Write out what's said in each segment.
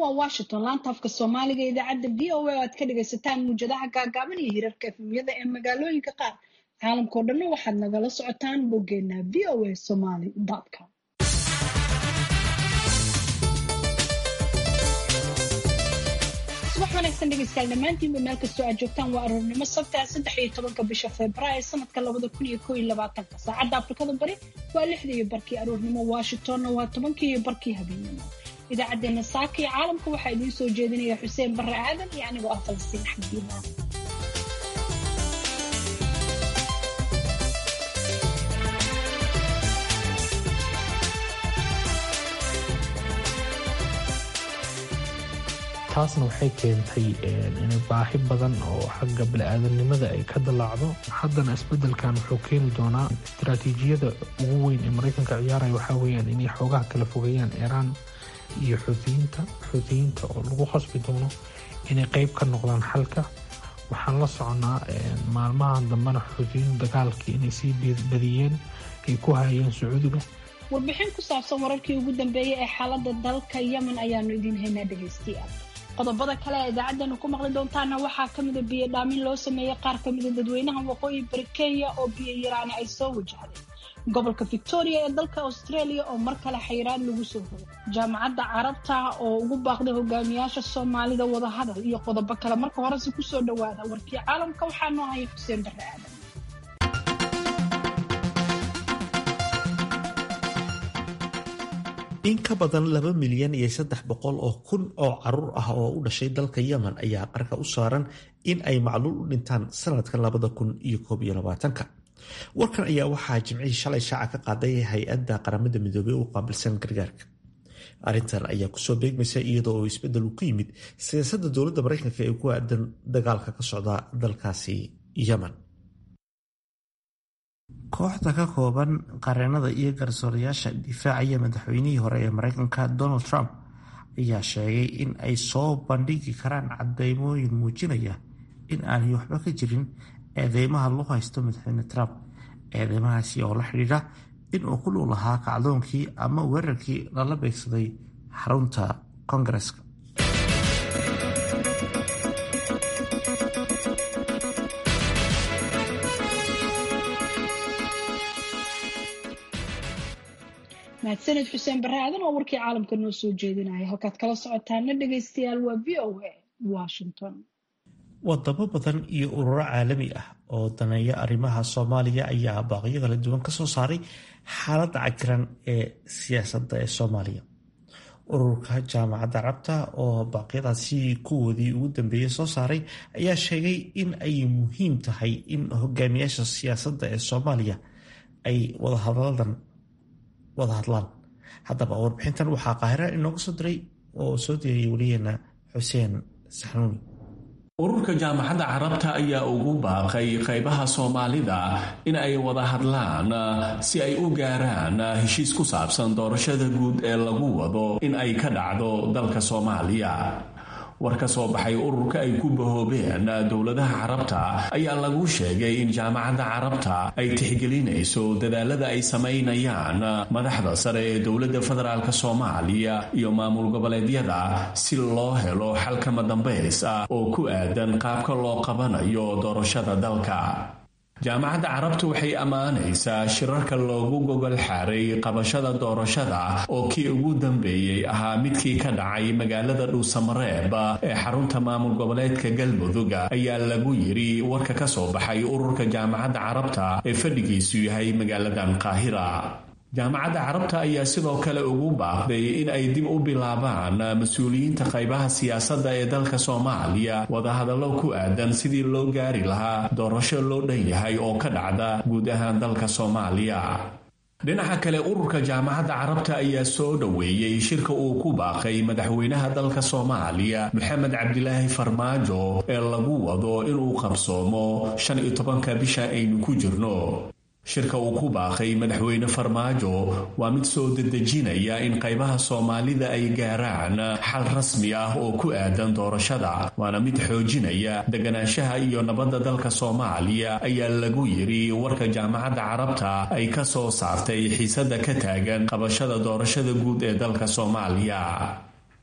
waa Washington laanta afka Soomaaliga idaacadda VOA aad ka dhagaysataan muujadaha gaagaaban iyo hirarka efemyada ee magaalooyinka qaar caalamka oo dhan waxaad nagala socotaan boggeena voasomali.com. subax wanaagsan dhegaystayaal dhammaantiinba meel kastoo aad joogtaan waa aroornimo sabta 13 bisha Febraayo sanadka 2021 saacadda Afrikada Bari waa 6:00 aroornimo Washingtonna waa 10:00 habeenimo. idaacadeena saaka iyo caalamka waxaa idiin soo jeedinaya Xuseen Barre Aadan iyo anigoo ah Falastiin Xabdiina. taasna waxay keentay inay baahi badan oo xagga bini'aadanimada ay ka dalaacdo. haddana isbedelkan wuxuu keeni doonaa istaraatiijiyada ugu weyn ee Mareykanka ciyaaraya waxaa weeyaan inay xoogaha kala fogeeyaan Iiraan iyo xuutiyiinta oo lagu khasbi doono inay qayb ka noqdaan xalka. waxaan la soconaa maalmahan dambena xuutiyiin dagaalkii inay sii badiyeen ay ku hayeen Sacuudiga. warbixin ku saabsan wararkii ugu dambeeyay ee xaaladda dalka Yemen ayaanu idiin haynaa dhagaystayaal. qodobada kale ee idaacaddanu ku maqli doontaana waxaa ka mid ah biyo dhaamin loo sameeyay qaar ka mid ah dadweynaha waqooyi bari Kenya oo biyo yaraani ay soo wajahday. gobolka Victoria ee dalka Australia oo mar kale xayiraad lagu soo rogay. jaamacadda Carabta oo ugu baaqday hogaamiyaasha Soomaalida wada hadal iyo qodobo kale. marka horese ku soo dhawaada warkii caalamka waxaa noo haya Xuseen Barre Aadan. in ka badan 2,300,000 oo caruur ah oo u dhashay dalka Yemen ayaa qarka u saaran in ay macluul u dhintaan sanadkan 2021. warkan ayaa waxaa jimcihii shalay shaaca ka qaaday hay-adda qaramada midoobay u qaabilsan gargaarka. arrintan ayaa kusoo beegmaysa iyadoo oo isbedel uu ku yimid siyaasadda dowladda Mareykanka ee ku aadan dagaalka ka socda dalkaasi Yemen. kooxda ka kooban qareenada iyo garsoorayaasha difaacaya madaxweynihii hore ee Mareykanka Donald Trump ayaa sheegay in ay soo bandhigi karaan cadeymooyin muujinaya in aanay waxba ka jirin eedeymaha lagu haysto madaxweyne Trump. eedeymahaasi oo la xidhiidha in uu ku lug lahaa kacdoonkii ama weerarkii lala beegsaday xarunta Koongareeska. mahadsanid Xuseen Barre Aadan oo warkii caalamka noo soo jeedinaya. halkaad kala socotaana dhagaystayaal waa VOA Washington. wadamo badan iyo ururo caalami ah oo daneeya arrimaha Soomaaliya ayaa baaqyo kala duwan ka soo saaray xaaladda cakiran ee siyaasadda ee Soomaaliya. ururka jaamacadda Carabta oo baaqyadaasi kuwoodii ugu dambeeyay soo saaray ayaa sheegay in ay muhiim tahay in hogaamiyaasha siyaasadda ee Soomaaliya ay wada hadlaan. haddaba warbixintan waxaa Qaahira inooga soo diray oo soo diyaariyay waliyeena Xuseen Saxnuuni. ururka jaamacadda Carabta ayaa ugu baaqay qaybaha Soomaalida in ay wada hadlaan si ay u gaaraan heshiis ku saabsan doorashada guud ee lagu wado in ay ka dhacdo dalka Soomaaliya. war ka soo baxay ururka ay ku bahoobeen dowladaha Carabta ayaa lagu sheegay in jaamacadda Carabta ay tixgelinayso dadaalada ay sameynayaan madaxda sare ee dowladda federaalka Soomaaliya iyo maamul goboleedyada si loo helo xal kama dambays ah oo ku aadan qaabka loo qabanayo doorashada dalka. jaamacadda Carabtu waxay ammaanaysaa shirarka loogu gogol xaaray qabashada doorashada oo kii ugu dambeeyey ahaa midkii ka dhacay magaalada Dhuusamareeb ee xarunta maamul goboleedka Galmudug ayaa lagu yiri warka ka soo baxay ururka jaamacadda Carabta ee fadhigiisu yahay magaaladan Qaahira. jaamacadda Carabta ayaa sidoo kale ugu baaqday in ay dib u bilaabaan mas-uuliyiinta qaybaha siyaasadda ee dalka Soomaaliya wadahadallo ku aadan sidii loo gaari lahaa doorasho loo dhan yahay oo ka dhacda guud ahaan dalka Soomaaliya. dhinaca kale ururka jaamacadda Carabta ayaa soo dhaweeyay shirka uu ku baaqay madaxweynaha dalka Soomaaliya Maxamed Cabdilaahi Farmaajo ee lagu wado inuu qabsoomo 15 bisha aynu ku jirno. shirka uu ku baaqay madaxweyne Farmaajo waa mid soo dedejinaya in qaybaha Soomaalida ay gaaraan xal rasmi ah oo ku aadan doorashada, waana mid xoojinaya deganaanshaha iyo nabadda dalka Soomaaliya ayaa lagu yiri warka jaamacadda Carabta ay ka soo saartay xiisada ka taagan qabashada doorashada guud ee dalka Soomaaliya.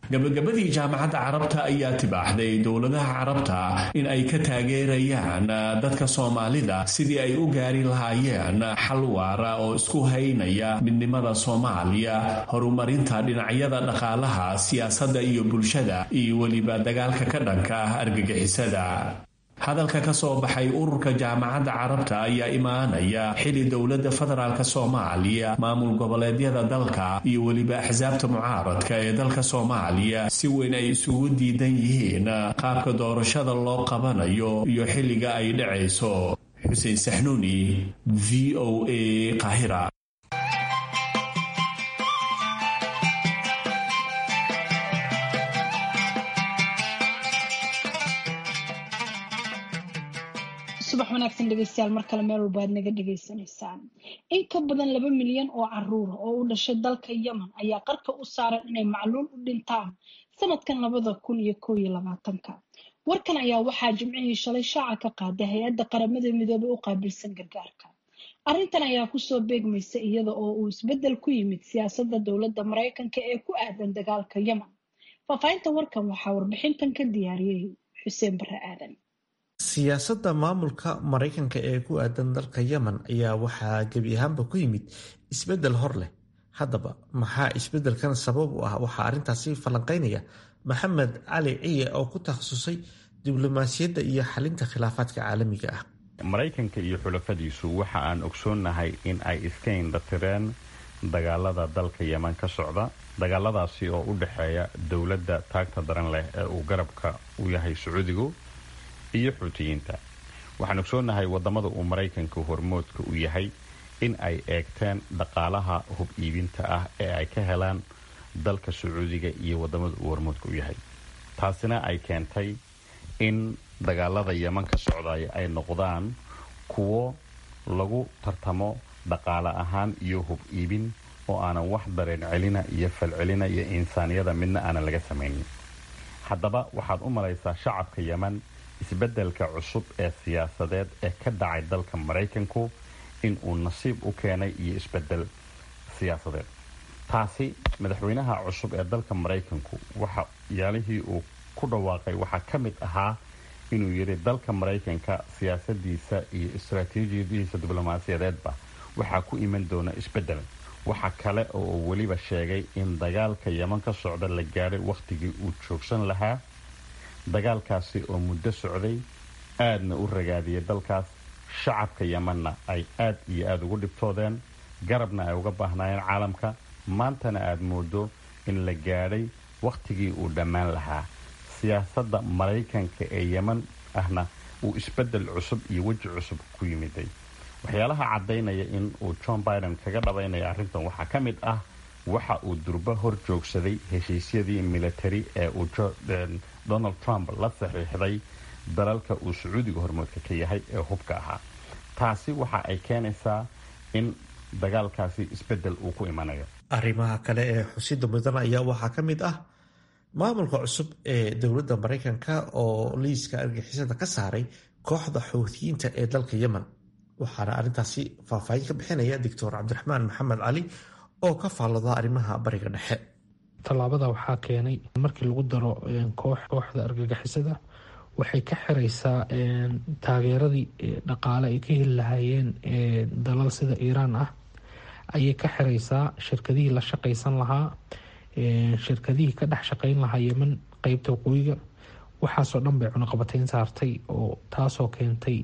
gabagabadii jaamacadda carabta ayaa tibaaxday dowladaha carabta in ay ka taageerayaan dadka soomaalida sidii ay u gaari lahaayeen xal waara oo isku haynaya midnimada soomaaliya, horumarinta dhinacyada dhaqaalaha, siyaasadda iyo bulshada, iyo weliba dagaalka ka dhanka ah argagixisada. hadalka ka soo baxay ururka jaamacadda carabta ayaa imaanaya xili dowladda federaalk soomaaliya, maamul goboleedyada dalka iyo weliba axsaabta mucaaradka ee dalka soomaaliya si weyn ay isugu diidan yihiin qaabka doorashada loo qabanayo iyo xilliga ay dhacayso. xuseen saxnuuni, v o a, Qaahira. subax wanaagsan dhegeystayaal, mar kale meel walba aad naga dhegaysanaysaan. in ka badan 2 milyan oo caruur oo u dhashay dalka Yemen ayaa qarka u saaran inay macluul u dhintaan sanadkan 2021. warkan ayaa waxaa jimcihii shalay shaaca ka qaaday hay-adda qaramada midoobay u qaabilsan gargaarka. arrintan ayaa kusoo beegmaysa iyada oo uu isbedel ku yimid siyaasadda dowladda Mareykanka ee ku aadan dagaalka Yemen. faafahinta warkan waxaa warbixintan ka diyaariyay Xuseen Barre Aadan. siyaasadda maamulka Mareykanka ee ku aadan dalka Yemen ayaa waxaa gebi ahaanba ku yimid isbedel hor leh. haddaba maxaa isbedelkan sabab u ah? waxaa arrintaasi falanqeynaya Maxamed Cali Ciye oo ku takhasusay diblomaasiyadda iyo xalinta khilaafaadka caalamiga ah. Mareykanka iyo xulafadiisu waxa aan ogsoonahay in ay iska indhatireen dagaalada dalka Yemen ka socda, dagaaladaasi oo u dhexeeya dowladda taagta daran leh ee uu garabka u yahay Sacuudigu iyo Xuutiyiinta. waxaan ogsoonahay wadamada uu Mareykanka hormoodka u yahay in ay eegteen dhaqaalaha hub iibinta ah ee ay ka helaan dalka Sacuudiga iyo wadamada uu hormoodka u yahay. taasina ay keentay in dagaalada Yemen ka socday ay noqdaan kuwo lagu tartamo dhaqaale ahaan iyo hub iibin oo aanan wax dareen celina iyo falcelina iyo insaaniyada midna aanan laga samaynin. haddaba waxaad u malaysaa shacabka Yemen isbedelka cusub ee siyaasadeed ee ka dhacay dalka Mareykanku in uu nasiib u keenay iyo isbedel siyaasadeed. taasi madaxweynaha cusub ee dalka Mareykanku waxa yaalihii uu ku dhawaaqay waxaa ka mid ahaa inuu yiri dalka Mareykanka siyaasadiisa iyo istiraatiijiyadiisa diblomaasiyadeedba waxaa ku iman doona isbedel. waxa kale oo uu weliba sheegay in dagaalka Yemen ka socda la gaaray waqtigii uu joogsan lahaa. dagaalkaasi oo muddo socday aadna u ragaadiyay dalkaas, shacabka Yemenna ay aad iyo aad ugu dhibtoodeen, garabna ay uga baahnaayeen caalamka. maantana aad moodo in la gaadhay waqtigii uu dhammaan lahaa. siyaasadda Mareykanka ee Yemen ahna uu isbedel cusub iyo weji cusub ku yimiday. waxyaalaha caddaynaya in uu John Biden kaga dhabaynaya arrintan waxaa ka mid ah waxa uu durba hor joogsaday heshiisyadii military ee uu Donald Trump la saxiixday dalalka uu Sacuudiga hormoodka ka yahay ee hubka ahaa. taasi waxa ay keenaysaa in dagaalkaasi isbedel uu ku imanayo. arrimaha kale ee xusida mudan ayaa waxaa ka mid ah maamulka cusub ee dowladda Mareykanka oo liiska argagixisada ka saaray kooxda Xuutiyiinta ee dalka Yemen. waxaana arrintaasi faahfaahin ka bixinaya Dr. Cabdiraxmaan Maxamed Cali oo ka faallada arrimaha bariga dhexe. tallaabada waxaa keenay markii lagu daro kooxda argagixisada waxay ka xiraysaa taageeradii dhaqaale ay ka heli lahaayeen dalal sida Iiraan ah ayay ka xiraysaa shirkadihii la shaqaysan lahaa, shirkadihii ka dhex shaqayn lahaa Yemen qeybta waqooyiga. waxaasoo dhan bay cunaqabatayn saartay oo taasoo keentay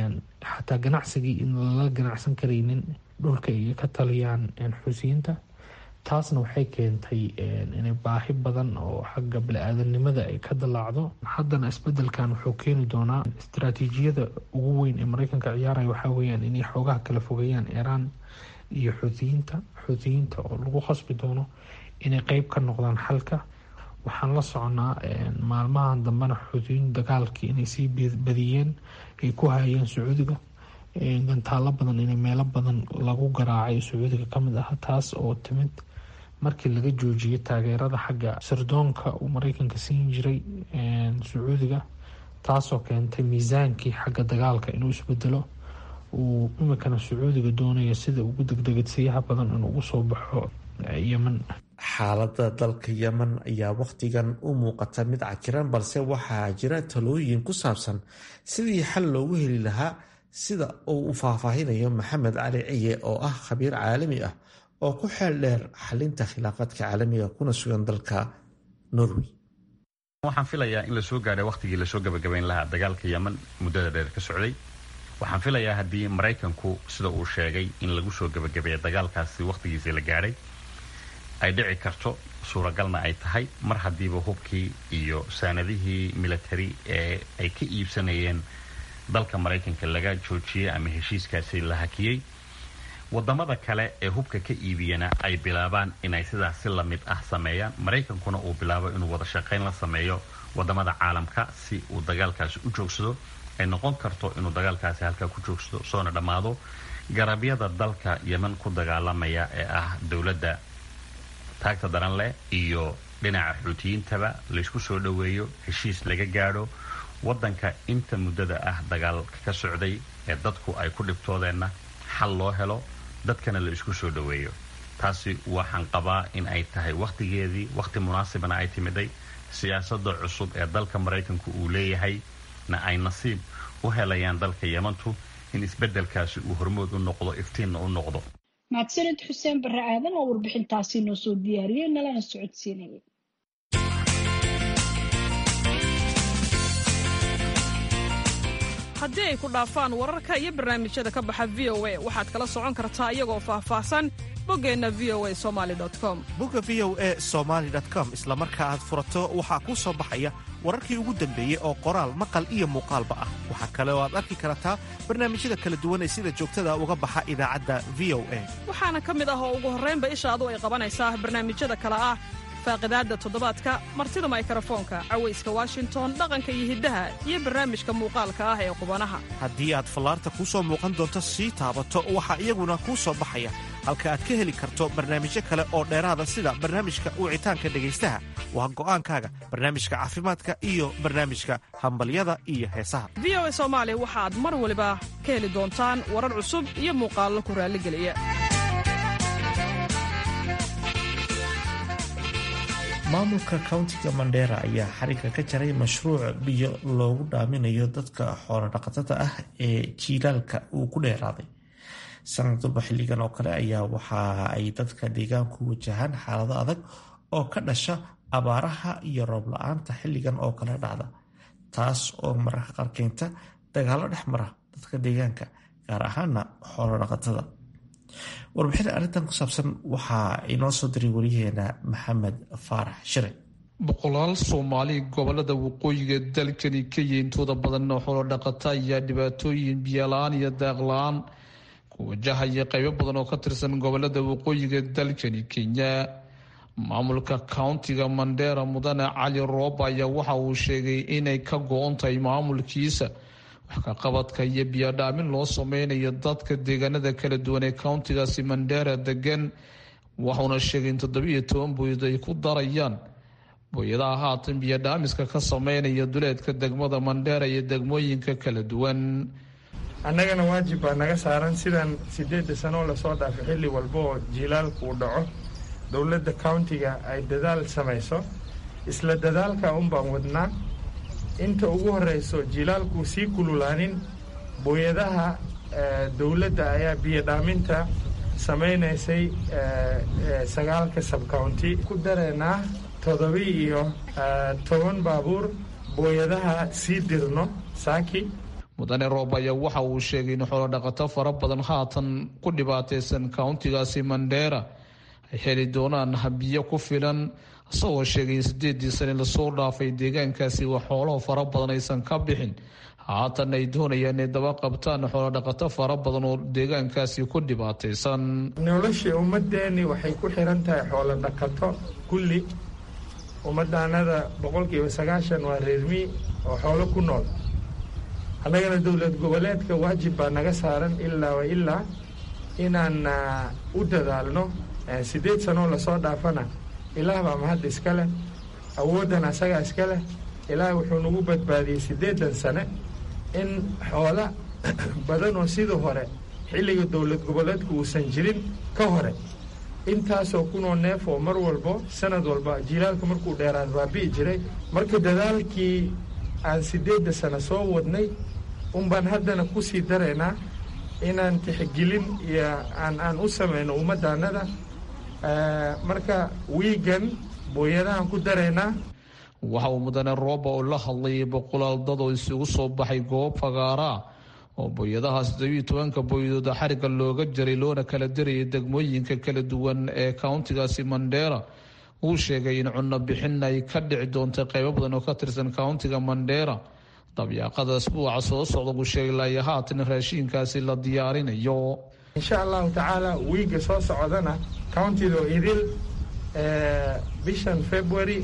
xataa ganacsigii in lala ganacsan karaynin dhulka ay ka taliyaan Xuutiyiinta. taasna waxay keentay inay baahi badan oo xagga bini'aadanimada ay ka dalaacdo. haddana isbedelkan wuxuu keeni doonaa istiraatiijiyada ugu weyn ee Mareykanka ciyaaraya waxaa weeyaan inay xoogaha kala fogeeyaan Iiraan iyo Xuutiyiinta oo lagu khasbi doono inay qeyb ka noqdaan xalka. waxaan la soconaa maalmahan dambena Xuutiyiin dagaalkii inay sii badiyeen ay ku hayeen Sacuudiga, gantaalo badan inay meelo badan lagu garaacay Sacuudiga ka mid ah. taas oo timid markii laga joojiyay taageerada xagga sirdoonka uu Mareykanka siin jiray Sacuudiga, taasoo keentay miisaankii xagga dagaalka inuu isbedelo. uu imikana Sacuudiga doonaya sida ugu degdegsiyaha badan inuu ugu soo baxo yemen. xaaladda dalka yemen ayaa wakhtigan u muuqata mid cakiran, balse waxaa jira talooyin ku saabsan sidii xal loogu heli lahaa, sida uu u faahfaahinayo maxamed cali ciye oo ah khabiir caalami ah oo ku xeel dheer xalinta khilaafaadka caalamiga kuna sugan dalka Norway. waxaan filayaa in lasoo gaadhay wakhtigii lasoo gabagabayn lahaa dagaalka yemen muddada dheer ka socday. waxaan filayaa haddii maraykanku sida uu sheegay in lagu soo gabagabeeya dagaalkaasi wakhtigiisii la gaadhay ay dhici karto, suuragalna ay tahay mar haddiiba hubkii iyo saanadihii military ee ay ka iibsanayeen dalka maraykanka laga joojiyey ama heshiiskaasi la hakiyey. wadamada kale ee hubka ka iibiyana ay bilaabaan inay sidaas si lamid ah sameeyaan. maraykankuna uu bilaabo inuu wada shaqayn la sameeyo wadamada caalamka si uu dagaalkaasi u joogsado. ay noqon karto inuu dagaalkaasi halkaa ku joogsado soona dhammaado. garabyada dalka yemen ku dagaalamaya ee ah dowladda taagta daran leh iyo dhinaca xuutiyiintaba laysku soo dhoweeyo, heshiis laga gaadho. wadanka inta muddada ah dagaalka ka socday ee dadku ay ku dhibtoodeenna xal loo helo, dadkana la isku soo dhoweeyo. taasi waxaan qabaa in ay tahay wakhtigeedii, wakhti munaasibana ay timiday. siyaasadda cusub ee dalka maraykanku uu leeyahay na ay nasiib u helayaan dalka yemantu in isbeddelkaasi uu hormood u noqdo, iftiinna u noqdo. mahadsanid xuseen barre aadan oo warbixintaasi noo soo diyaariyey nalana socodsiinayay. haddii ay ku dhaafaan wararka iyo barnaamijyada ka baxa VOA waxaad kala socon kartaa iyagoo faahfaahsan boggeenna voasomali.com. bogga voasomali.com isla marka aad furato waxaa kuu soo baxaya wararkii ugu dambeeyey oo qoraal, maqal iyo muuqaalba ah. waxaa kale oo aad arki kartaa barnaamijyada kala duwan ee sida joogtada uga baxa idaacadda VOA. waxaana ka mid ah oo ugu horraynba ishaadu ay qabanaysaa barnaamijyada kale ah faaqidaadda toddobaadka, martida maykarafoonka, cawayska washington, dhaqanka iyo hiddaha, iyo barnaamijka muuqaalka ah ee qubanaha. haddii aad fallaarta kuu soo muuqan doonto sii taabato waxaa iyaguna kuu soo baxaya halka aad ka heli karto barnaamijyo kale oo dheeraada sida barnaamijka wicitaanka dhegaystaha, waa go'aankaaga, barnaamijka caafimaadka iyo barnaamijka hambalyada iyo heesaha. VOA Soomaali waxaad mar waliba ka heli doontaan warar cusub iyo muuqaallo ku raalligeliya. maamulka countiga Mandera ayaa xariga ka jaray mashruuc biyo loogu dhaaminayo dadka xoolo dhaqatada ah ee jiilaalka uu ku dheeraaday. sanadba xilligan oo kale ayaa waxa ay dadka deegaanku wajahaan xaalado adag oo ka dhasha abaaraha iyo roob la-aanta xilligan oo kale dhacda, taas oo mararka qaar keenta dagaallo dhex mara dadka deegaanka, gaar ahaana xoolo dhaqatada. warbixin arrintan ku saabsan waxaa inoo soo diray wariyaheena maxamed faarax shire. boqolaal Soomaali gobolada waqooyiga dalkani Kenya intooda badan xoolo dhaqata ayaa dhibaatooyin biyo la'aan iyo daaq la'aan ku wajahaya qaybo badan oo ka tirsan gobolada waqooyiga dalkani Kenya. maamulka countiga Mandera mudane Cali Roob ayaa waxa uu sheegay inay ka go'an tahay maamulkiisa wax ka qabadka iyo biyo dhaamin loo sameynayo dadka deegaanada kala duwan ee countigaasi Mandera degan. waxauna sheegay in 17 booyad ay ku darayaan booyadaha haatan biyo dhaamiska ka sameynaya duleedka degmada Mandera iyo degmooyinka kala duwan. annagana waajib baa naga saaran sidaan 8 sano lasoo dhaafay xilli walba oo jiilaalku u dhaco dowladda countiga ay dadaal samayso. isla dadaalka unbaan wadnaa. inta ugu horeyso jiilaalku sii kululaanin booyadaha dowladda ayaa biyo dhaaminta samaynaysay 9 sub-county ku dareenaa 17 baabuur booyadaha sii dirno saaki. mudane Roob ayaa waxa uu sheegay in xoolo dhaqato fara badan haatan ku dhibaataysan countigaasi Mandera ay heli doonaan biyo ku filan, isagoo sheegay in 8 sano lasoo dhaafay deegaankaasi wax xoolo fara badan aysan ka bixin. haatan ay doonayaan inay daba qabtaan xoolo dhaqato fara badan oo deegaankaasi ku dhibaataysan. nolosha ummadeeni waxay ku xiran tahay xoolo dhaqato. kulli ummadaanada 90% waa reermi oo xoolo ku nool. annagana dowlad goboleedka waajib baa naga saaran ilaa inaan u dadaalno. 8 sano lasoo dhaafana ilaah baa mahad iska leh, awooddan asagaa iska leh. ilaah wuxuu nagu badbaadiyey 8 sane in xoola badan oo sidii hore xilliga dowlad goboleedku uusan jirin ka hore intaasoo kunoo neef oo mar walbo sanad walba jilaalka markuu dheeraad baabi'i jiray. marka dadaalkii aan 8 sano soo wadnay unbaan haddana ku sii daraynaa inaan tixgelin iyo aan u samayno ummaddaannada. marka wiigan booyadahaan ku daraynaa. waxa uu mudane rooba oo la hadlayay boqolaal dad oo isugu soo baxay goob fagaaraa oo booyadaha 17 booyadooda xariga looga jaray loona kala dirayay degmooyinka kala duwan ee countigaasi Mandera. uu sheegay in cunno bixin ay ka dhici doonto qaybo badan oo ka tirsan countiga Mandera dabiiqada asbuuca soo socda. uu sheegay haatan raashinkaasi la diyaarinayo. insha allahu tacaala wiiga soo socdana countido idil bishan February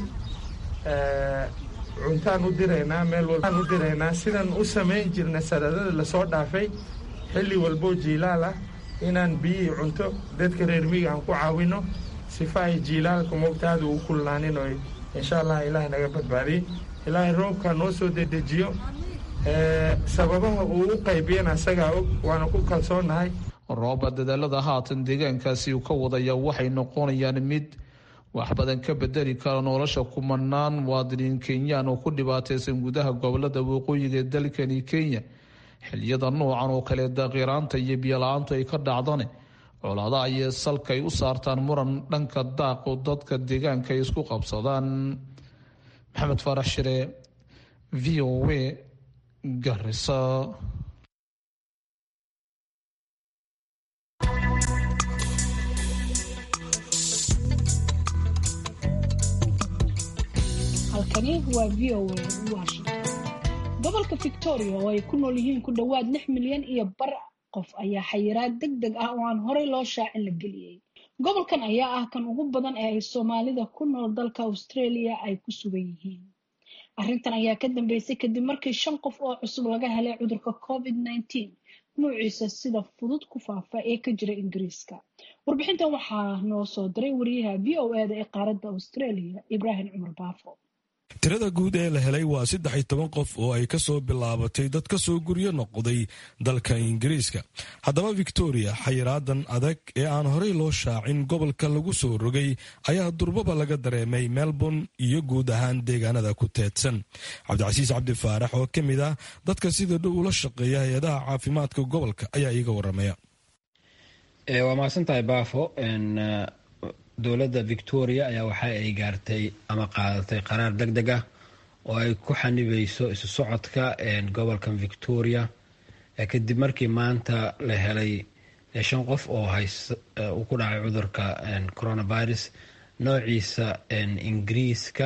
cuntaan u diraynaa meel walbaan u diraynaa sidaan u samayn jirnay sanadada lasoo dhaafay xilli walboo jiilaal ah inaan biyihii cunto dadka reer miyiga aan ku caawino sifa ay jiilaalka moogtaada ugu kulnaanin oo insha allah ilaahay naga badbaadiye. ilaahay roobka noo soo dedejiyo. sababaha uu u qaybiyana asagaa og waana ku kalsoonahay. rooba dadaalada haatan deegaankaasi uu ka wadaya waxay noqonayaan mid wax badan ka bedeli kara nolosha kumanaan muwaadiniin Kenyaan oo ku dhibaataysan gudaha gobolada waqooyiga ee dalkani Kenya. xilliyada noocan oo kale daaqiraanta iyo biyo la'aantu ay ka dhacdaan colaadaha iyo salka ay u saartaan muran dhanka daaq oo dadka deegaanka ay isku qabsadaan. maxamed faarax shire, VOA, Garissa. halkani waa VOA Washington. gobolka Victoria oo ay ku nool yihiin ku dhawaad 6 milyan iyo bar qof ayaa xayiraad degdeg ah oo aan horey loo shaacin la geliyay. gobolkan ayaa ah kan ugu badan ee ay Soomaalida ku nool dalka Australia ay ku sugan yihiin. arrintan ayaa ka dambeysay kadib markii 5 qof oo cusub laga helay cudurka COVID-19 nuuciisa sida fudud ku faafa ee ka jira Ingiriiska. warbixintan waxaa noo soo diray wariyaha VOA ee qaaradda Australia Ibrahim Cumar Baafo. tirada guud ee la helay waa 13 qof oo ay ka soo bilaabatay dad ka soo guryo noqday dalka Ingiriiska. haddaba Victoria xayiraadan adag ee aan horey loo shaacin gobolka lagu soo rogay ayaa durbaba laga dareemay Melbourne iyo guud ahaan deegaanada ku teedsan. Cabdicasiis Cabdi Faarax oo ka mid ah dadka sida dhow ula shaqeeya hay'adaha caafimaadka gobolka ayaa iiga waramaya. waa mahadsantahay Baafo. dowladda Victoria ayaa waxa ay gaartay ama qaadatay qaraar degdeg ah oo ay ku xanibayso isu socodka gobolkan Victoria kadib markii maanta la helay 5 qof oo uu ku dhacay cudurka coronavirus noociisa Ingiriiska.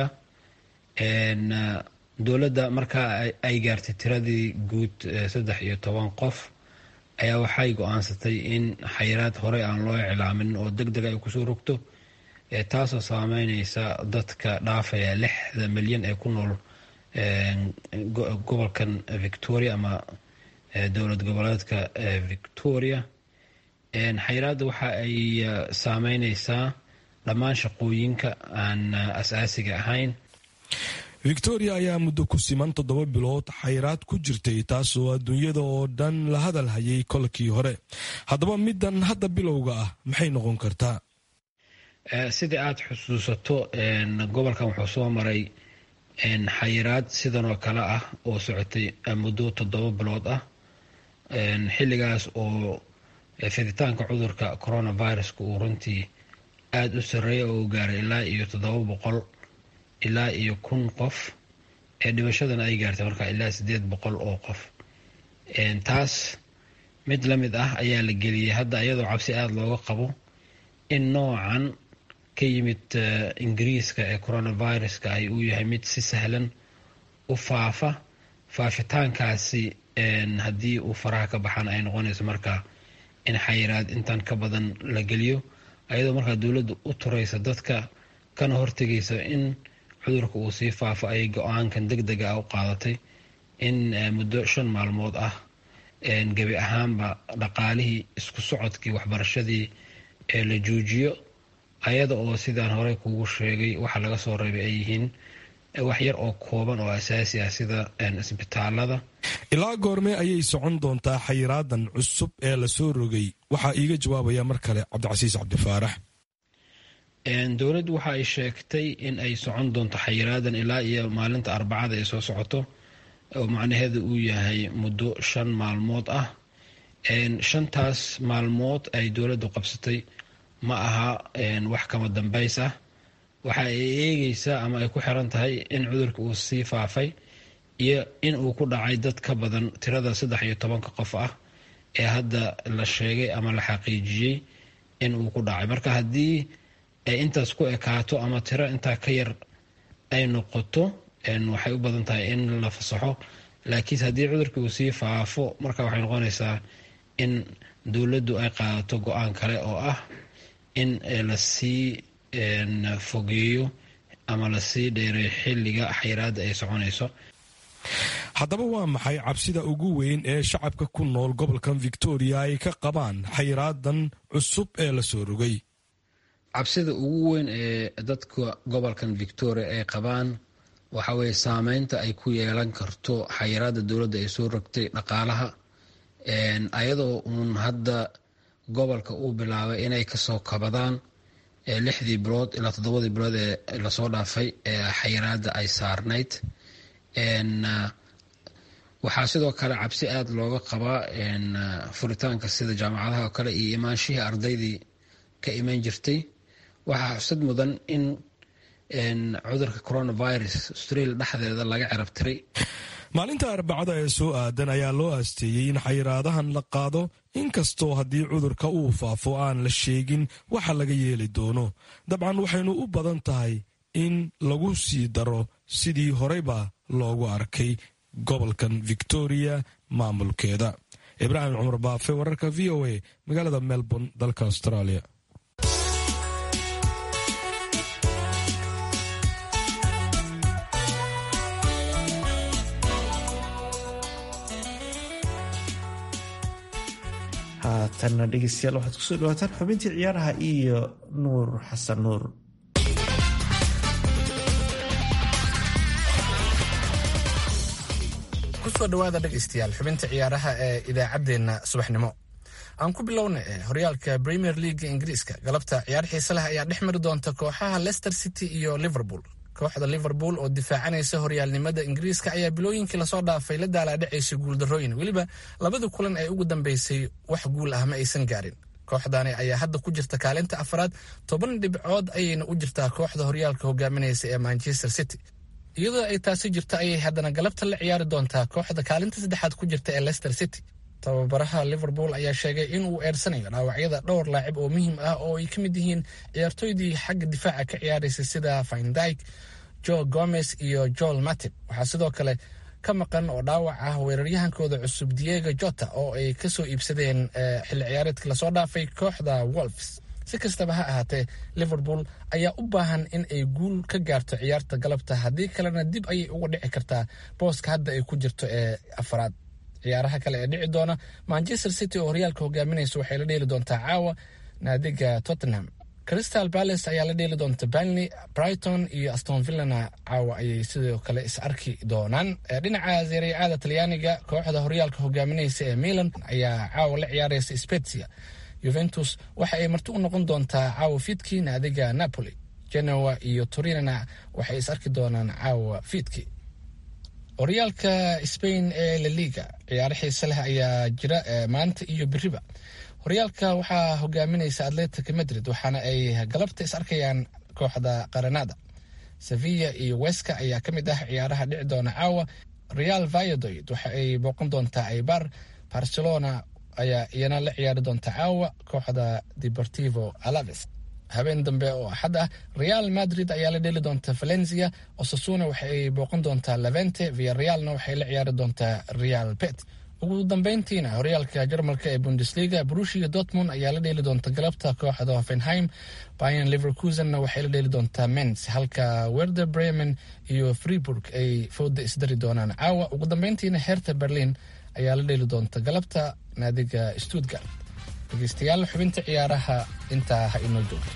dowladda markaa ay gaartay tiradii guud 13 qof ayaa waxay go'aansatay in xayiraad hore aan loo iclaamin oo degdeg ay kusoo rogto taasoo saameynaysa dadka dhaafaya 6 milyan ee ku nool gobolkan Victoria ama dowlad goboleedka Victoria. xayiraadda waxa ay saameynaysaa dhammaan shaqooyinka aan asaasiga ahayn. Victoria ayaa muddo ku siman 7 bilood xayiraad ku jirtay taasoo adduunyada oo dhan la hadal hayay kolkii hore. haddaba middan hadda bilowga ah maxay noqon kartaa? sidii aad xusuusato gobolkan wuxuu soo maray xayiraad sidan oo kale ah oo socotay muddo 7 bilood ah. xilligaas oo fiditaanka cudurka coronavirus-ka uu runtii aada u sarreeya oo u gaaray ilaa iyo 700 ilaa iyo 1,000 qof. dhimashadana ay gaartay markaa ilaa 800 oo qof. taas mid la mid ah ayaa la geliyay hadda iyadoo cabsi aada looga qabo in noocan ka yimid Ingiriiska ee coronavirus-ka ay uu yahay mid si sahlan u faafitaankaasi haddii uu faraha ka baxan ay noqonayso markaa in xayiraad intan ka badan la geliyo ayadoo markaa dowladda u turaysa dadka kana hortegaysa in cudurka uu sii faafo ayay go-aankan degdega ah u qaadatay in muddo 5 maalmood ah gebi ahaanba dhaqaalihii isku socodkii waxbarashadii la joojiyo ayada oo sidaan horey kugu sheegay waxa laga soo reebay ay yihiin wax yar oo kooban oo asaasi ah sida isbitaalada. ilaa goormee ayay socon doontaa xayiraadan cusub ee la soo rogay? waxaa iiga jawaabaya mar kale Cabdicasiis Cabdi Faarax. dowladdu waxa ay sheegtay in ay socon doonto xayiraadan ilaa iyo maalinta arbacada ay soo socoto oo macnaheedu uu yahay muddo 5 maalmood ah. 5taas maalmood ay dowladdu qabsatay ma aha wax kama dambays ah. waxa ay eegaysaa ama ay ku xiran tahay in cudurka uu sii faafay iyo in uu ku dhacay dad ka badan tirada 13 qof ah ee hadda la sheegay ama la xaqiijiyey in uu ku dhacay. marka haddii ay intaas ku ekaato ama tiro intaa ka yar ay noqoto waxay u badan tahay in la fasaxo. laakiin haddii cudurka uu sii faafo marka waxay noqonaysaa in dowladdu ay qaadato go-aan kale oo ah in lasii fogeeyo ama lasii dheereeyo xilliga xayiraadda ay soconayso. haddaba waa maxay cabsida ugu weyn ee shacabka ku nool gobolkan victoria ay ka qabaan xayiraadan cusub ee la soo rogay? cabsida ugu weyn ee dadka gobolkan victoria ay qabaan waxa weeye saameynta ay ku yeelan karto xayiraadda dowladda ay soo rogtay dhaqaalaha, ayadoo uun hadda gobolka uu bilaabay inay kasoo kabadaan 6 bilood ilaa 7 bilood ee lasoo dhaafay ee xayiraadda ay saarnayd. waxaa sidoo kale cabsi aada looga qabaa furitaanka sida jaamacadaha oo kale iyo imaanshihii ardaydii ka iman jirtay. waxaa xusad mudan in cudurka coronavirus Australia dhexdeeda laga cirabtiray. maalinta arbacada ee soo aadan ayaa loo aasteeyey in xayiraadahan la qaado, inkastoo haddii cudurka uu faafo aan la sheegin waxa laga yeeli doono. dabcan waxaynu u badan tahay in lagu sii daro sidii horeyba loogu arkay gobolkan victoria maamulkeeda. ibraahim cumar baafe, wararka v o a, magaalada melbourne, dalka australia. haatanna dhegeystayaal waxaad kusoo dhawaataan xubintii ciyaaraha iyo nuur xasan nuur. kusoo dhawaada dhegeystayaal xubinta ciyaaraha ee idaacaddeenna subaxnimo. aan ku bilowna horyaalka Premier League Ingiriiska. galabta ciyaar xiise leh ayaa dhex mari doonta kooxaha Leicester City iyo Liverpool. kooxda Liverpool oo difaacanaysa horyaalnimada Ingiriiska ayaa bilooyinkii lasoo dhaafay la daaladhacaysay guuldarrooyin. weliba labada kulan ee ugu dambeysay wax guul ah ma aysan gaarin. kooxdani ayaa hadda ku jirta kaalinta afraad, 10 dhibcood ayayna u jirtaa kooxda horyaalka hogaaminaysa ee Manchester City. iyadoo ay taasi jirto ayay haddana galabta la ciyaari doontaa kooxda kaalinta saddexaad ku jirta ee Leicester City. tababaraha Liverpool ayaa sheegay in uu eersanayo dhaawacyada dhowr laacib oo muhiim ah oo ay ka mid yihiin ciyaartooydii xagga difaaca ka ciyaaraysay sida Van Dijk, Joe Gomez iyo Joel Matip. waxaa sidoo kale ka maqan oo dhaawac ah weeraryahankooda cusub Diego Jota oo ay ka soo iibsadeen xilli ciyaareedkii lasoo dhaafay kooxda Wolves. si kastaba ha ahaatee, Liverpool ayaa u baahan in ay guul ka gaarto ciyaarta galabta, haddii kalena dib ayay uga dhici kartaa booska hadda ay ku jirto ee afraad. ciyaaraha kale ee dhici doona, Manchester City oo horyaalka hogaaminaysa waxay la dheeli doontaa caawa naadiga Tottenham. Crystal Palace ayaa la dheeli doonta Burnley, Brighton iyo Aston Villana caawa ayay sidoo kale is arki doonaan. dhinaca Serie A Talyaaniga, kooxda horyaalka hogaaminaysa ee Milan ayaa caawa la ciyaaraysa Spezia. Juventus waxa ay marti u noqon doontaa caawa fiidkii naadiga Napoli. Genoa iyo Turinana waxay is arki doonaan caawa fiidkii. horyaalka Spain ee La Liga, ciyaaro xiise leh ayaa jira maanta iyo biriba. horyaalka waxaa hogaaminaysa Atletico Madrid, waxaana ay galabta is arkayaan kooxda Granada. Sevilla iyo Huesca ayaa ka mid ah ciyaaraha dhici doona caawa. Real Valladolid waxa ay booqan doontaa Eibar. Barcelona ayaa iyana la ciyaari doonta caawa kooxda Deportivo Alaves. habeen dambe oo axad ah, Real Madrid ayaa la dheeli doonta Valencia. Osasuna waxa ay booqan doontaa Levante. Villarrealna waxay la ciyaari doontaa Real Betis. ugu dambeyntiina horyaalka Jarmalka ee Bundesliga, Borussia Dortmund ayaa la dheeli doonta galabta kooxda Hoffenheim. Bayern Leverkusenna waxay la dheeli doontaa Mainz, halka Werder Bremen iyo Freiburg ay fooda isdari doonaan caawa. ugu dambeyntiina Hertha Berlin ayaa la dheeli doonta galabta naadiga Stuttgart. dhegeystayaal, xubinta ciyaaraha intaa ha inoo joogto.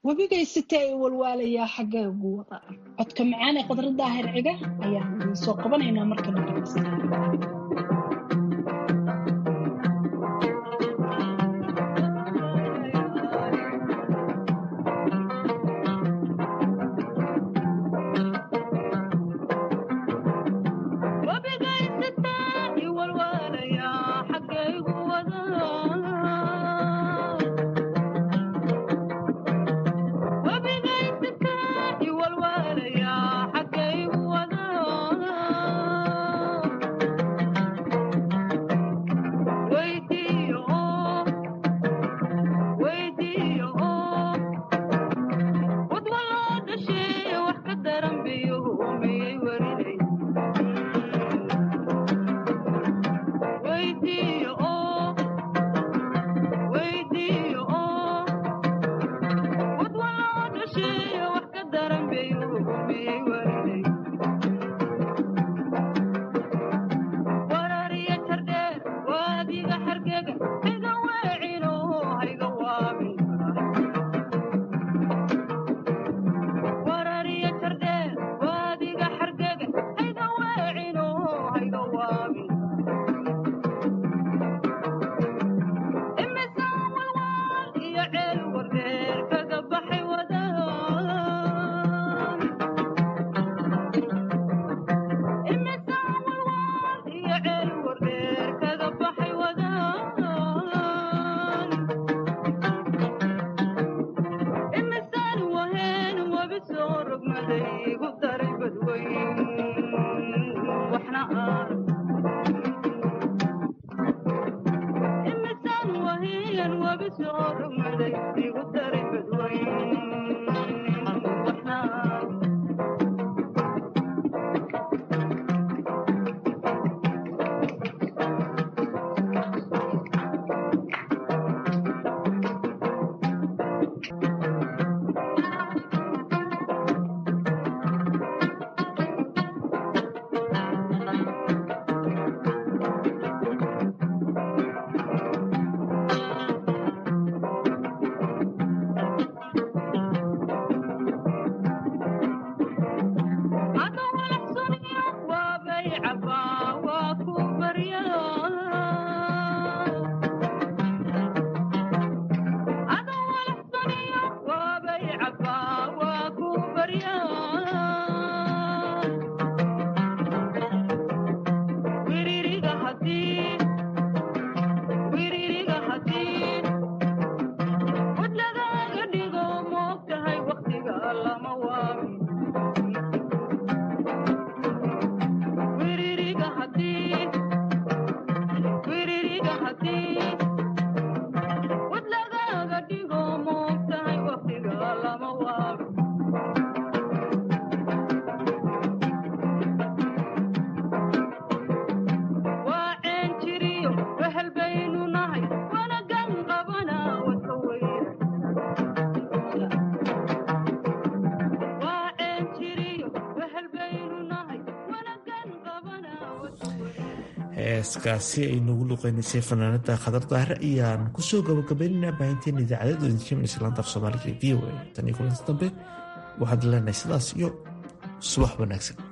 webigaysita ay walwaalayaa xaggee ugu wada codka macaan ee Khadra Daahir Ciga ayaan idin soo qabanaynaa markana dhageysta. heeskaasi ay nagu luqeynaysay fanaanada Khadra Daahir ayaan kusoo gabagabaynaynaa baahinteena idaacadda idinka islaanta af Soomaaliga VOA tan iyo kulanti dambe waxaad leenahay sidaas iyo subax wanaagsan.